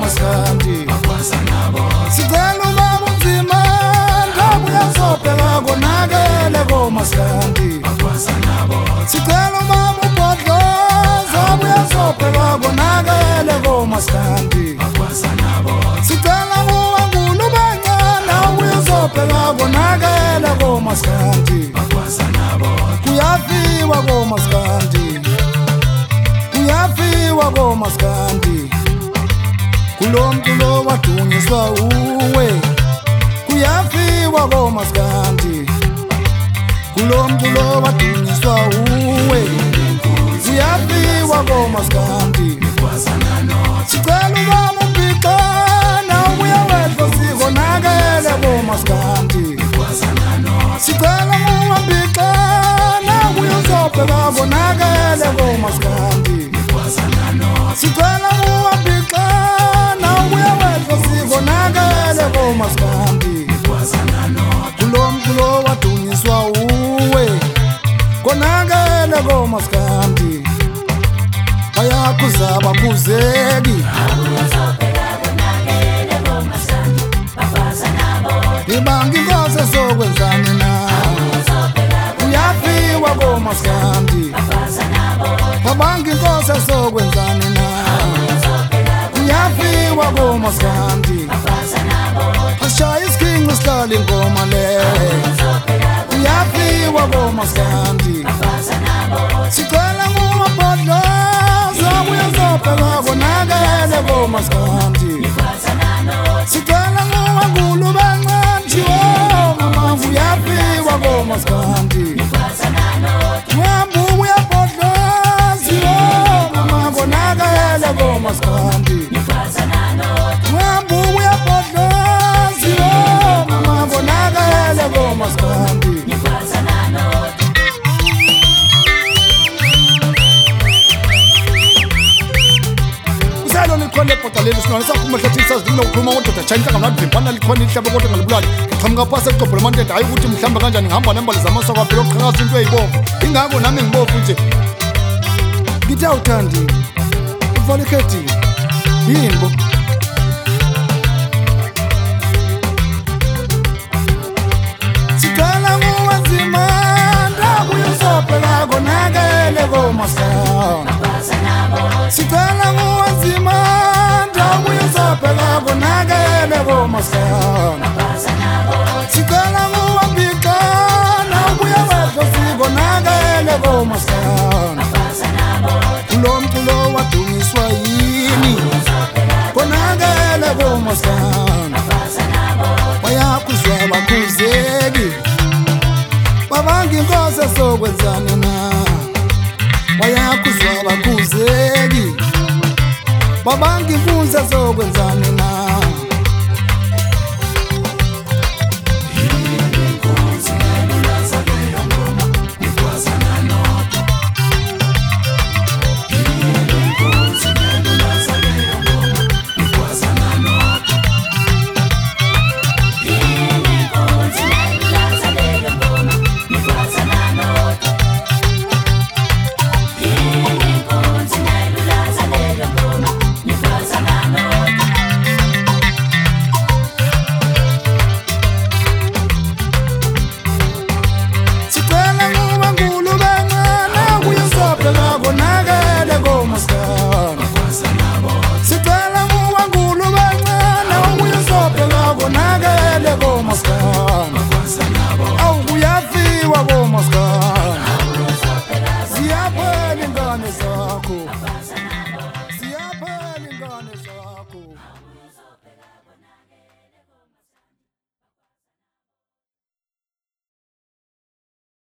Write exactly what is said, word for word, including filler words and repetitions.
maskandi sicela ubaba unzima ndabuya sobheka konakele komaskandi sicela ubaba ubhodlo zabuya sobheka konakele komaskandi sicela uwangulu bancane ubuya sobheka konakele komaskandi kuyafiwa komaskandi kuyafiwa komaskandi kulo mntu lo wadunyiswa uwe kuyafiwa komaskandi kulo mntu lo wadunyiswa uwe kuyafiwa komaskandi sicela ubaba ubhixa nawubuya wedlo sikonakele komaskandi sicela ubabhixa nawubuya uzobheka konakele komaskandi sicela ubabhixa nawubuya wedlo sikonakele komaskandi kulo mntu lo wadunyiswa uwe konakele komaskandi bayakuza bakuzeki ibanga inkosi esokwenzani na kuyafiwa komaskandi babanga inkosi esokwenzani na kuyafiwa komaskandi ashaya isikhinqi sihlala ingoma le kuyafiwa komaskandi sicela ngumabhodlo zabuya zobheka konakele komaskandi sicela ngumangulu bancane mama kuyafiwa komaskandi uhambe ubuya bhodlo ziwo mama konakele komaskandi uhambe ubuya bhodlo ziwo mama konakele komaskandi likhona ebhotaleni sinona saphuma hlathi sazidlula ukukhuluma ngododa chayinhla ngamavimphana likhona ihlabe kodwa ngalibulali qhamuka phasi eqobho lemantende hayi ukuthi mhlawumbe kanjani ngihamba nembali zamasoko phela oqhakaza into eyibovu ingako nami ngibovu nje ngithi awuthandi uvale ikhethini yini bo sicela nguwenzima ndabuya uzobheka konakele komaskandi sicela nguwenzima ndabuya uzobheka konakele komaskandi sicela nguwabhixa nawubuya wedlo sikonakele komaskandi kulo mntu lo wadunyiswa yini konakele komaskandi bayakuzwa bakuzeki babanga inkosi esokwenzani na bayakuzwa bakuzeki babanga impunzi esokwenzani